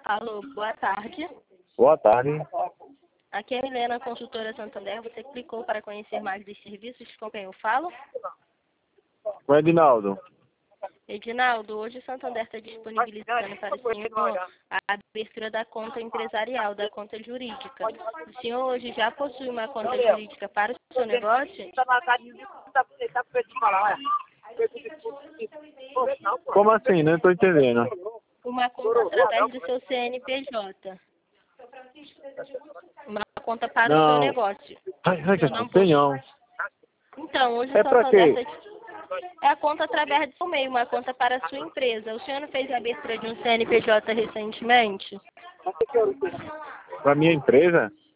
Alô, boa tarde. Boa tarde. Aqui é a Milena, consultora Santander. Você clicou para conhecer mais dos serviços com quem eu falo? O Edinaldo. Edinaldo, hoje o Santander está disponibilizando para o senhor a abertura da conta empresarial, da conta jurídica. O senhor hoje já possui uma conta jurídica para o seu negócio? Como assim? Não estou entendendo. Uma conta através do seu CNPJ. Uma conta para o seu negócio. Não tem não. Então, hoje É o pra Santander quê? é a conta através do seu meio, uma conta para a sua empresa. O senhor não fez a abertura de um CNPJ recentemente? Pra minha empresa?